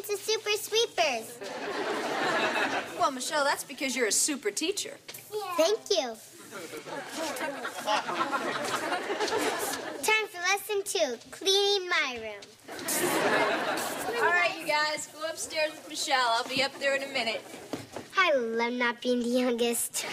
into Super Sweepers. Well, Michelle, that's because you're a super teacher. Yeah. Thank you. Time for lesson 2, cleaning my room. All right, you guys, go upstairs with Michelle. I'll be up there in a minute. I love not being the youngest.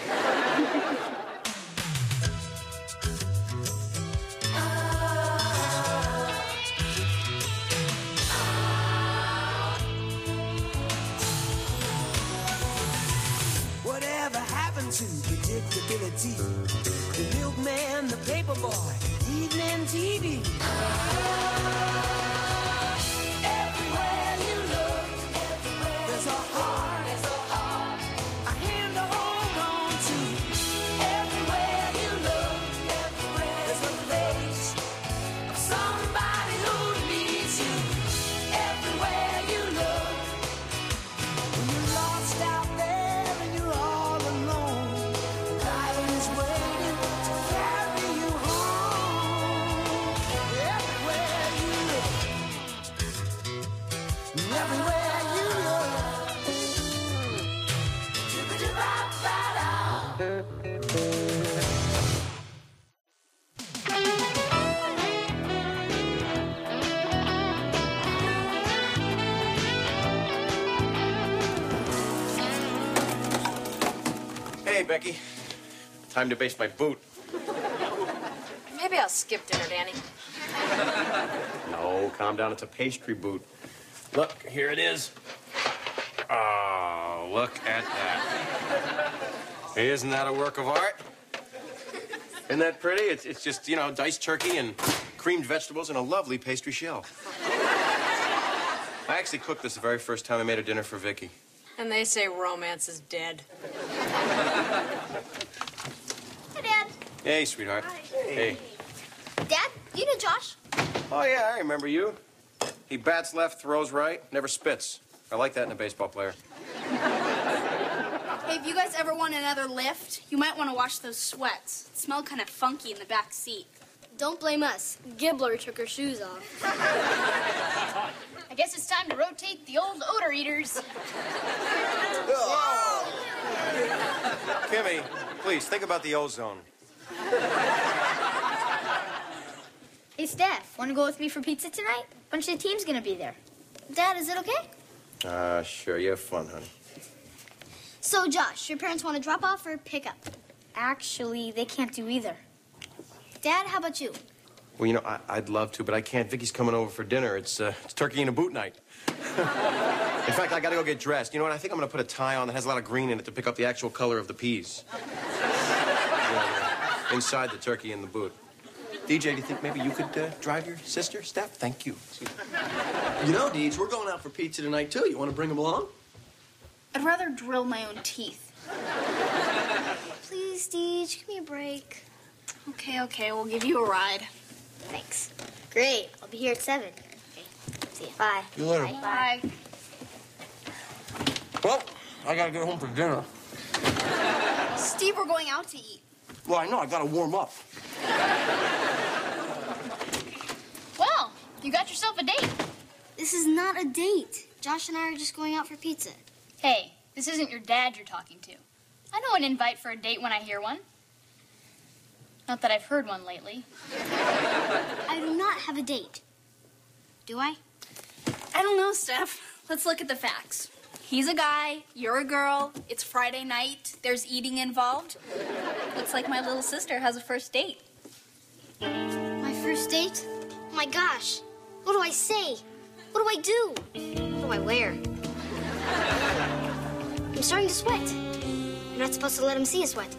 Whatever happened to predictability? The milkman, the paperboy, evening TV. Everywhere you look, there's a heart, a hand to hold on to. Everywhere you look, there's a face of somebody who needs you. Everywhere you look, when you're lost out there and you're all alone, life is waiting to carry you home. Everywhere you look, everywhere you look. Hey, Becky. Time to base my boot. Maybe I'll skip dinner, Danny. No, calm down. It's a pastry boot. Look, here it is. Oh, look at that. Isn't that a work of art? Isn't that pretty? It's just, you know, diced turkey and creamed vegetables and a lovely pastry shell. I actually cooked this the very first time I made a dinner for Vicky. And they say romance is dead. Hey, Dad. Hey, sweetheart. Hey. Dad, you know Josh? Oh, yeah, I remember you. He bats left, throws right, never spits. I like that in a baseball player. Hey, if you guys ever want another lift, you might want to wash those sweats. It smelled kind of funky in the back seat. Don't blame us. Gibbler took her shoes off. I guess it's time to rotate the old odor eaters. Kimmy, please, think about the ozone. Hey, Steph, want to go with me for pizza tonight? Bunch of the team's gonna be there. Dad, is it okay? Sure, you have fun, honey. So, Josh, your parents want to drop off or pick up? Actually, they can't do either. Dad, how about you? Well, you know, I'd love to, but I can't. Vicky's coming over for dinner. It's turkey and a boot night. In fact, I gotta go get dressed. You know what? I think I'm gonna put a tie on that has a lot of green in it to pick up the actual color of the peas. Yeah, inside the turkey and the boot. DJ, do you think maybe you could drive your sister, Steph? Thank you. You know, Deej, we're going out for pizza tonight, too. You want to bring them along? I'd rather drill my own teeth. Please, Deej, give me a break. Okay, we'll give you a ride. Thanks. Great. I'll be here at 7. Okay. See you. Bye. See you later. Bye. Well, I gotta get home for dinner. Steve, we're going out to eat. Well, I know. I gotta warm up. Well, you got yourself a date. This is not a date. Josh and I are just going out for pizza. Hey, this isn't your dad you're talking to. I know an invite for a date when I hear one. Not that I've heard one lately. I do not have a date. Do I? I don't know, Steph. Let's look at the facts. He's a guy, you're a girl, it's Friday night, there's eating involved. Looks like my little sister has a first date. My first date? Oh my gosh. What do I say? What do I do? What do I wear? I'm starting to sweat. I'm not supposed to let him see a sweat.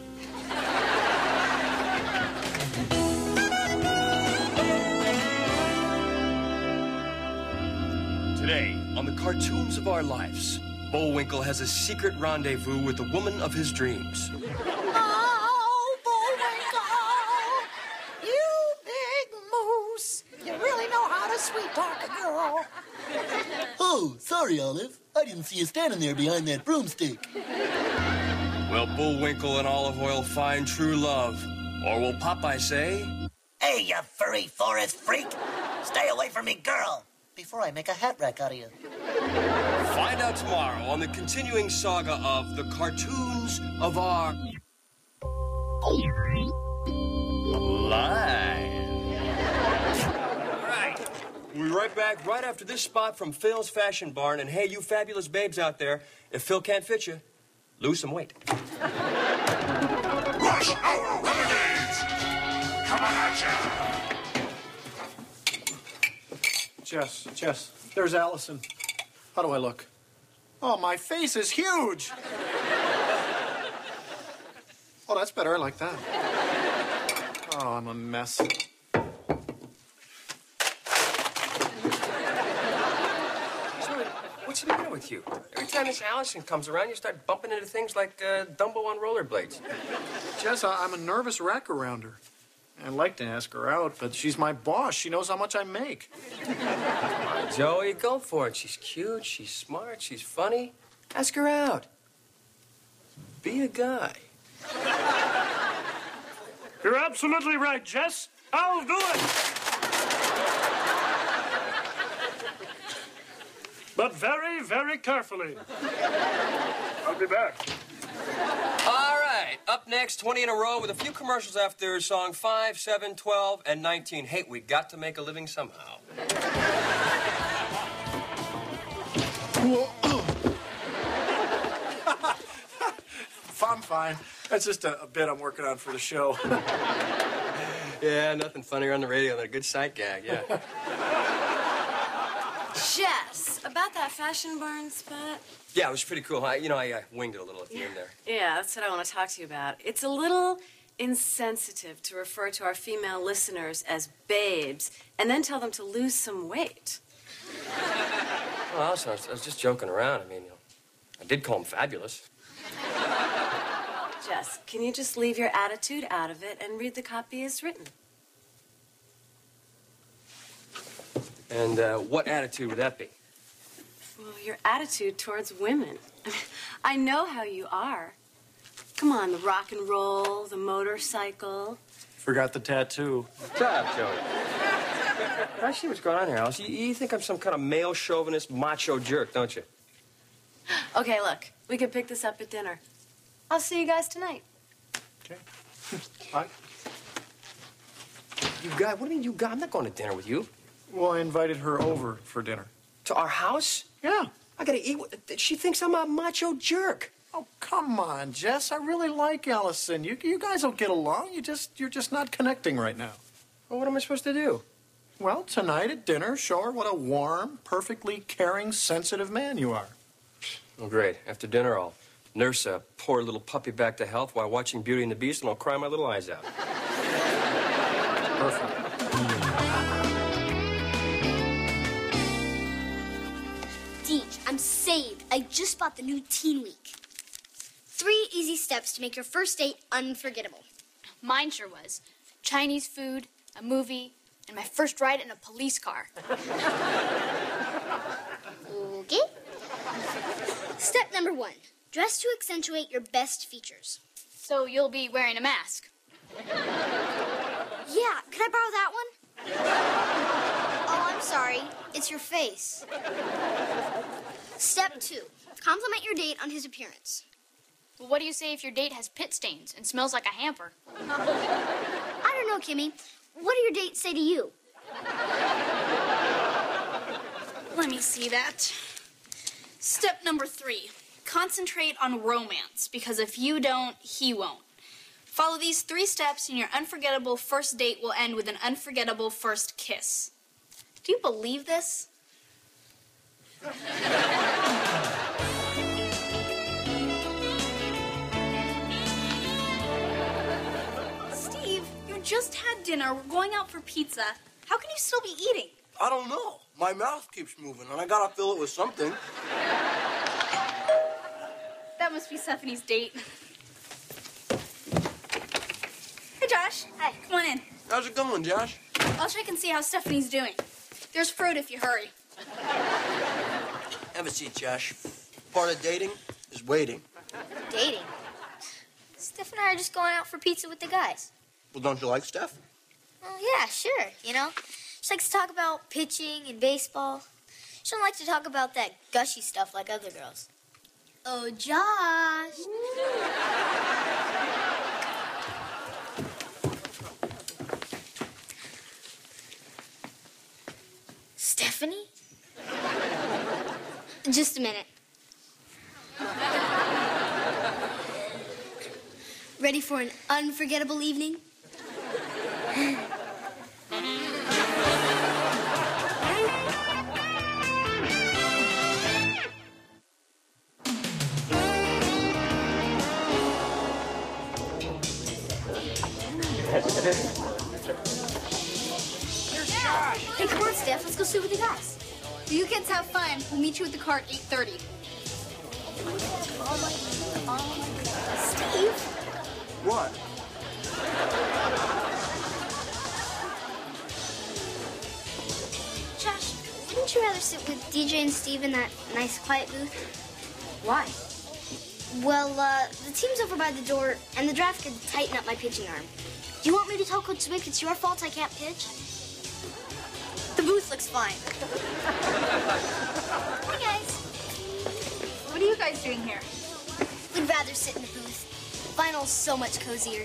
Today, on the cartoons of our lives, Bullwinkle has a secret rendezvous with the woman of his dreams. Oh, Bullwinkle! You big moose! You really know how to sweet-talk a girl. Oh, sorry, Olive. I didn't see you standing there behind that broomstick. Will Bullwinkle and Olive Oyl find true love? Or will Popeye say, "Hey, you furry forest freak! Stay away from me, girl, before I make a hat rack out of you." find out tomorrow on the continuing saga of the cartoons of our lives. All right. We'll be right back right after this spot from Phil's Fashion Barn. And hey, you fabulous babes out there, if Phil can't fit you, lose some weight. Rush Hour Renegades! Come on at ya! Jess, there's Allison. How do I look? Oh, my face is huge! Oh, that's better. I like that. Oh, I'm a mess. What's the matter with you? Every time Miss Allison comes around, you start bumping into things like Dumbo on rollerblades. Jess, I'm a nervous wreck around her. I'd like to ask her out, but she's my boss. She knows how much I make. Come on, Joey, go for it. She's cute, she's smart, she's funny. Ask her out. Be a guy. You're absolutely right, Jess. I'll do it. But very, very carefully. I'll be back. All right, up next, 20 in a row with a few commercials after song 5, 7, 12, and 19. Hey, we got to make a living somehow. I'm fine. That's just a bit I'm working on for the show. Yeah, nothing funnier on the radio than a good sight gag, yeah. Jess, about that Fashion Barn spot? Yeah, it was pretty cool. I winged it a little at the end there. Yeah, that's what I want to talk to you about. It's a little insensitive to refer to our female listeners as babes and then tell them to lose some weight. Well, I was just joking around. I mean, I did call them fabulous. Jess, can you just leave your attitude out of it and read the copy as written? And what attitude would that be? Well, your attitude towards women. I know how you are. Come on, the rock and roll, the motorcycle. Forgot the tattoo. Shut up, Joey. I see what's going on here, Alice. You think I'm some kind of male chauvinist macho jerk, don't you? Okay, look, we can pick this up at dinner. I'll see you guys tonight. Okay. Bye. You guys? What do you mean you guys? I'm not going to dinner with you. Well, I invited her over for dinner. To our house? Yeah. I gotta eat. She thinks I'm a macho jerk. Oh, come on, Jess. I really like Allison. You guys don't get along. You're just not connecting right now. Well, what am I supposed to do? Well, tonight at dinner, show her what a warm, perfectly caring, sensitive man you are. Oh, great. After dinner, I'll nurse a poor little puppy back to health while watching Beauty and the Beast, and I'll cry my little eyes out. Perfect. Deej, I'm saved. I just bought the new Teen Week. 3 easy steps to make your first date unforgettable. Mine sure was. Chinese food, a movie, and my first ride in a police car. Okay. Step number 1. Dress to accentuate your best features. So you'll be wearing a mask. Yeah, can I borrow that one? Oh, I'm sorry. It's your face. Step 2. Compliment your date on his appearance. Well, what do you say if your date has pit stains and smells like a hamper? I don't know, Kimmy. What do your dates say to you? Let me see that. Step number 3. Concentrate on romance, because if you don't, he won't. Follow these 3 steps and your unforgettable first date will end with an unforgettable first kiss. Do you believe this? Steve, you just had dinner. We're going out for pizza. How can you still be eating? I don't know. My mouth keeps moving, and I gotta fill it with something. That must be Stephanie's date. Hey, Josh. Hi. Come on in. How's it going, Josh? I'll check and see how Stephanie's doing. There's fruit if you hurry. Have a seat, Josh. Part of dating is waiting. Dating? Steph and I are just going out for pizza with the guys. Well, don't you like Steph? Oh, yeah, sure, you know. She likes to talk about pitching and baseball. She don't like to talk about that gushy stuff like other girls. Oh, Josh. Stephanie? Just a minute. Ready for an unforgettable evening? Hey, come on, Steph. Let's go sit with the guys. You kids have fun. We'll meet you at the car at 8:30. Steve? What? Josh, wouldn't you rather sit with DJ and Steve in that nice quiet booth? Why? Well, the team's over by the door, and the draft could tighten up my pitching arm. Do you want me to tell Coach Zwick it's your fault I can't pitch? The booth looks fine. Hi, guys. What are you guys doing here? We'd rather sit in the booth. Vinyl's so much cozier.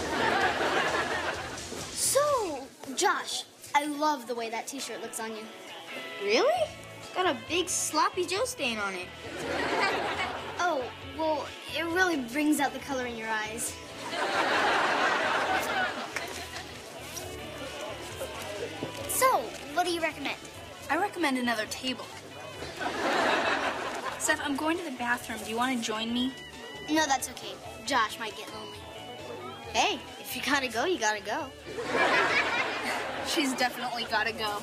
So, Josh, I love the way that t-shirt looks on you. Really? It's got a big sloppy Joe stain on it. Oh, well, it really brings out the color in your eyes. So, what do you recommend? I recommend another table. Steph, I'm going to the bathroom. Do you want to join me? No, that's okay. Josh might get lonely. Hey, if you gotta go, you gotta go. She's definitely gotta go.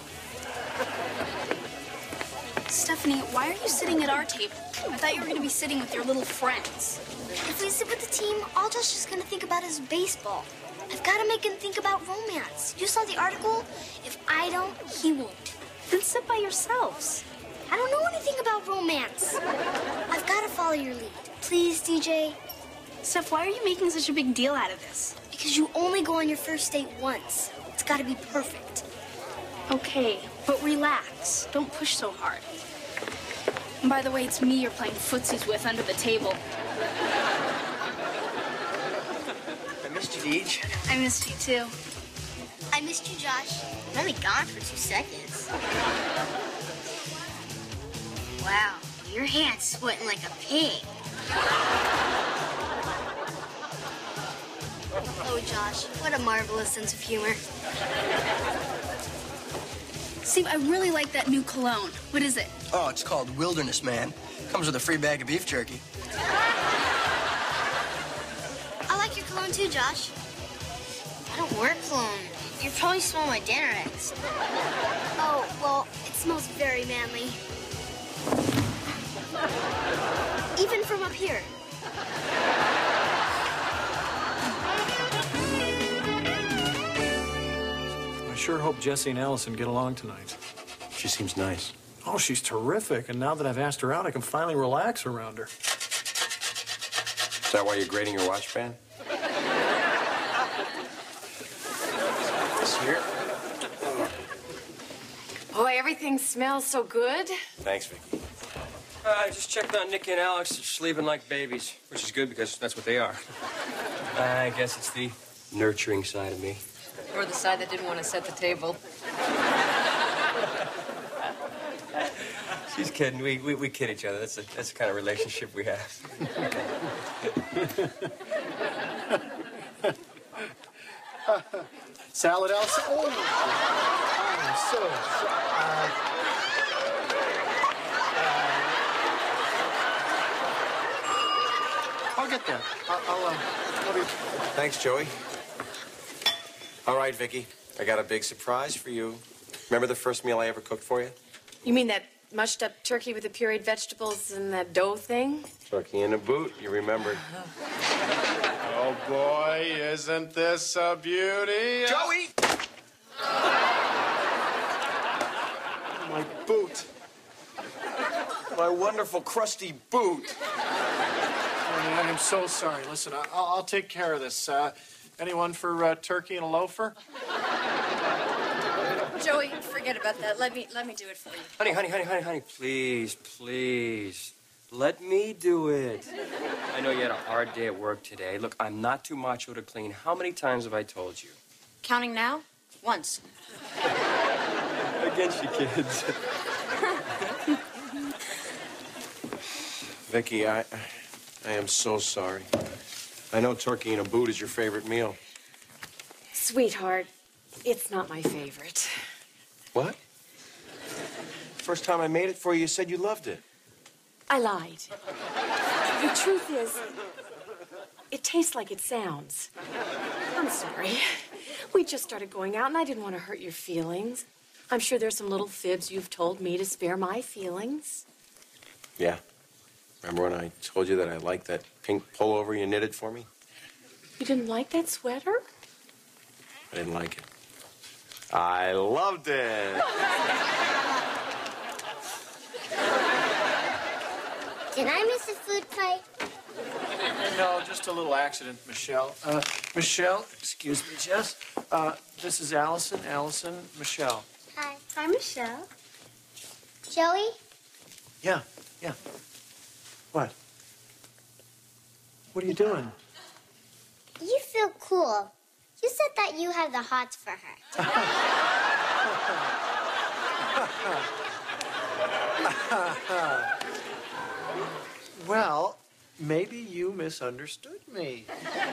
Stephanie, why are you sitting at our table? I thought you were going to be sitting with your little friends. If we sit with the team, all Josh is gonna think about is baseball. I've gotta make him think about romance. You saw the article? If I don't, he won't. Then sit by yourselves. I don't know anything about romance. I've gotta follow your lead. Please, DJ. Steph, why are you making such a big deal out of this? Because you only go on your first date once. It's gotta be perfect. Okay, but relax. Don't push so hard. And by the way, it's me you're playing footsies with under the table. I missed you, Deej. I missed you too. I missed you, Josh. I'm only gone for 2 seconds. Wow, your hand's sweating like a pig. Oh, Josh, what a marvelous sense of humor. Steve, I really like that new cologne. What is it? Oh, it's called Wilderness Man. Comes with a free bag of beef jerky. I like your cologne too, Josh. I don't wear cologne. You probably smell my dinner eggs. Oh, well, it smells very manly. Even from up here. I sure hope Jessie and Allison get along tonight. She seems nice. Oh, she's terrific. And now that I've asked her out, I can finally relax around her. Is that why you're grading your watch band? This here? Boy, everything smells so good. Thanks, Vicky. I just checked on Nicky and Alex. They're sleeping like babies, which is good because that's what they are. I guess it's the nurturing side of me. Or the side that didn't want to set the table. She's kidding. We kid each other. That's the kind of relationship we have. Salad, Allison? Oh, I'm so sorry. I'll get there. I'll be... Thanks, Joey. All right, Vicky. I got a big surprise for you. Remember the first meal I ever cooked for you? You mean that mushed up turkey with the pureed vegetables and that dough thing? Turkey in a boot. You remembered. Oh, boy, isn't this a beauty? Joey! My boot. My wonderful, crusty boot. I am so sorry. Listen, I'll take care of this. Anyone for turkey and a loafer? Joey, forget about that. Let me do it for you. Honey, please. Let me do it. I know you had a hard day at work today. Look, I'm not too macho to clean. How many times have I told you? Counting now? Once. Against you kids. Vicky, I am so sorry. I know turkey in a boot is your favorite meal. Sweetheart, it's not my favorite. What? First time I made it for you, you said you loved it. I lied. The truth is, it tastes like it sounds. I'm sorry. We just started going out, and I didn't want to hurt your feelings. I'm sure there's some little fibs you've told me to spare my feelings. Yeah. Remember when I told you that I liked that pink pullover you knitted for me? You didn't like that sweater? I didn't like it. I loved it. Did I miss a food fight? No, just a little accident, Michelle. Michelle, excuse me, Jess. This is Allison. Allison, Michelle. Hi. Hi, Michelle. Joey? Yeah. What? What are you doing? You feel cool. You said that you have the hots for her. Well, maybe you misunderstood me.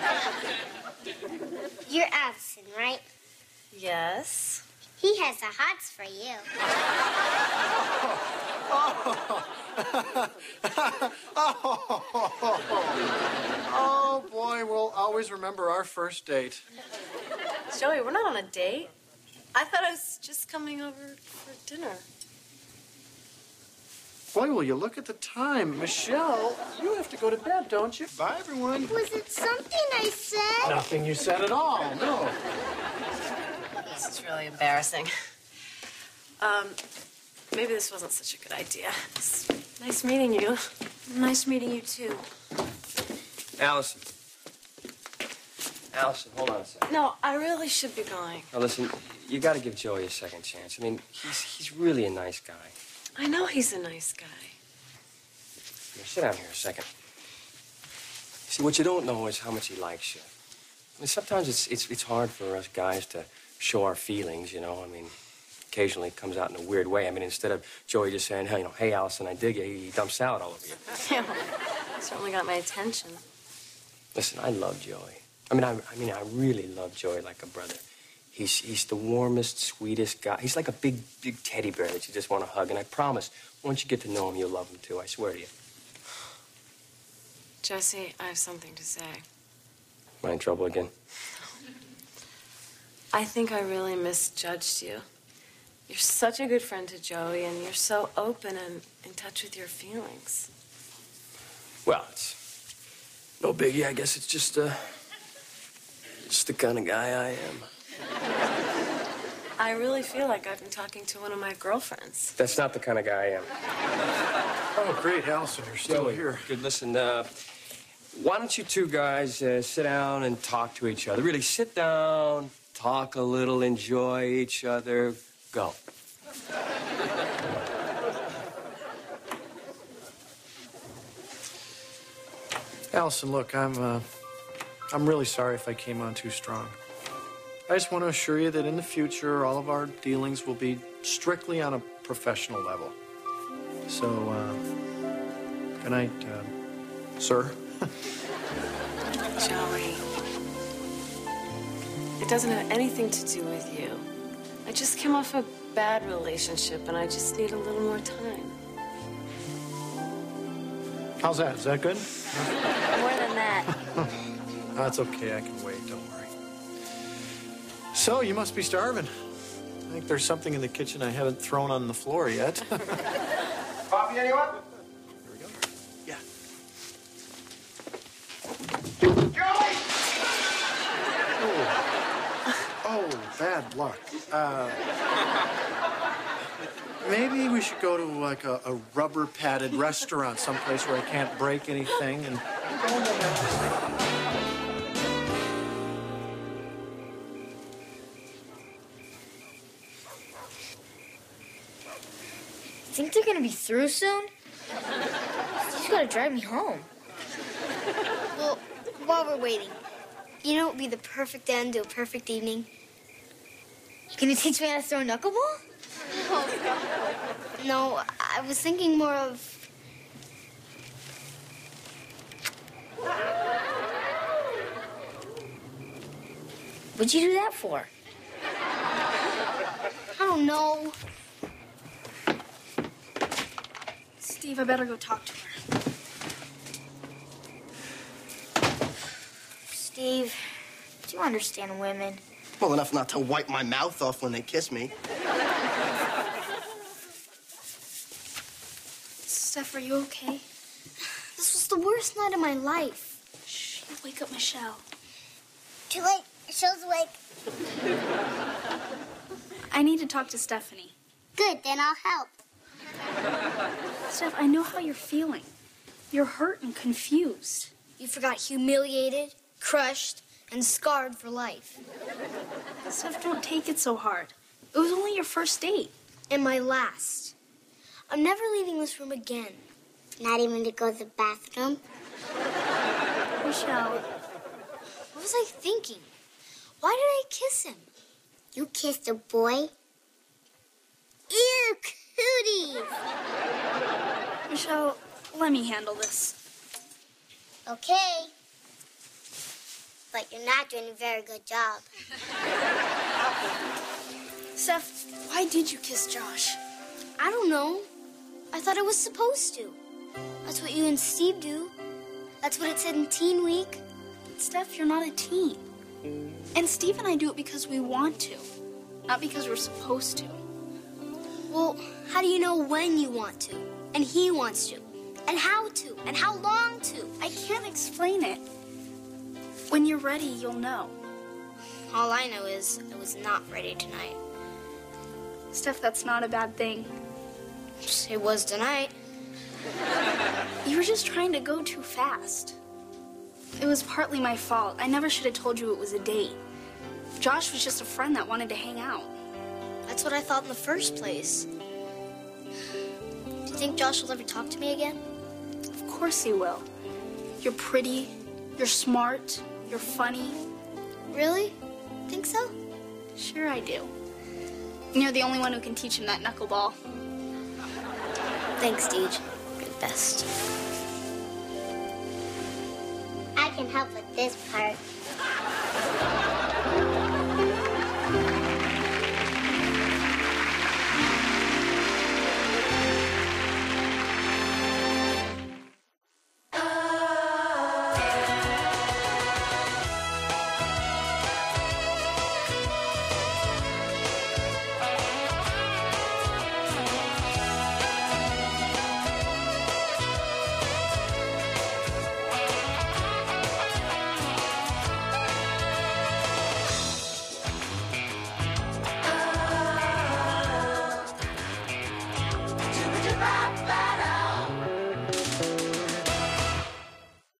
You're Allison, right? Yes. He has the hots for you. Oh, boy, we'll always remember our first date. Joey, we're not on a date. I thought I was just coming over for dinner. Boy, will you look at the time. Michelle, you have to go to bed, don't you? Bye, everyone. Was it something I said? Nothing you said at all, no. This is really embarrassing. Maybe this wasn't such a good idea. It's nice meeting you. Nice meeting you, too. Allison, hold on a second. No, I really should be going. Now, listen, you got to give Joey a second chance. I mean, he's really a nice guy. I know he's a nice guy. Here, sit down here a second. See, what you don't know is how much he likes you. I mean, sometimes it's hard for us guys to show our feelings, you know. I mean, occasionally it comes out in a weird way. I mean, instead of Joey just saying, hey, hey, Allison, I dig you, he dumps salad all over you. Yeah, certainly got my attention. Listen, I love Joey. I mean, I really love Joey like a brother. He's the warmest, sweetest guy. He's like a big teddy bear that you just want to hug. And I promise, once you get to know him, you'll love him too. I swear to you. Jesse, I have something to say. Am I in trouble again? I think I really misjudged you. You're such a good friend to Joey, and you're so open and in touch with your feelings. Well, it's no biggie. I guess it's just the kind of guy I am. I really feel like I've been talking to one of my girlfriends. That's not the kind of guy I am. Oh, great, Allison, you're still Joey, here. Good, listen, why don't you two guys sit down and talk to each other? Really, sit down, talk a little, enjoy each other. Go. Allison, look, I'm really sorry if I came on too strong. I just want to assure you that in the future, all of our dealings will be strictly on a professional level. So, good night, sir. Joey, it doesn't have anything to do with you. I just came off a bad relationship, and I just need a little more time. How's that? Is that good? More than that. That's okay. I can wait. Don't worry. So, you must be starving. I think there's something in the kitchen I haven't thrown on the floor yet. Coffee, anyone? Here we go. Yeah. Joey! Oh, bad luck. Maybe we should go to like a rubber padded restaurant, someplace where I can't break anything and. Think they're gonna be through soon? Steve's gotta drive me home. Well, while we're waiting, you know what would be the perfect end to a perfect evening? Can you teach me how to throw a knuckleball? No, I was thinking more of... What'd you do that for? I don't know. Steve, I better go talk to her. Steve, do you understand women? Well, enough not to wipe my mouth off when they kiss me. Steph, are you okay? This was the worst night of my life. Shh, you'll wake up Michelle. Too late. Michelle's awake. I need to talk to Stephanie. Good, then I'll help. Steph, I know how you're feeling. You're hurt and confused. You forgot humiliated, crushed, and scarred for life. Steph, don't take it so hard. It was only your first date. And my last. I'm never leaving this room again. Not even to go to the bathroom? Michelle. What was I thinking? Why did I kiss him? You kissed a boy? Ew, cooties! Michelle, let me handle this. Okay. But you're not doing a very good job. Steph, why did you kiss Josh? I don't know. I thought I was supposed to. That's what you and Steve do. That's what it said in Teen Week. Steph, you're not a teen. And Steve and I do it because we want to, not because we're supposed to. Well, how do you know when you want to? And he wants to? And how to? And how long to? I can't explain it. When you're ready, you'll know. All I know is I was not ready tonight. Steph, that's not a bad thing. It was tonight. You were just trying to go too fast. It was partly my fault. I never should have told you it was a date. Josh was just a friend that wanted to hang out. That's what I thought in the first place. Do you think Josh will ever talk to me again? Of course he will. You're pretty, you're smart, you're funny. Really? Think so? Sure I do. And you're the only one who can teach him that knuckleball. Thanks, Deej. You're the best. I can help with this part.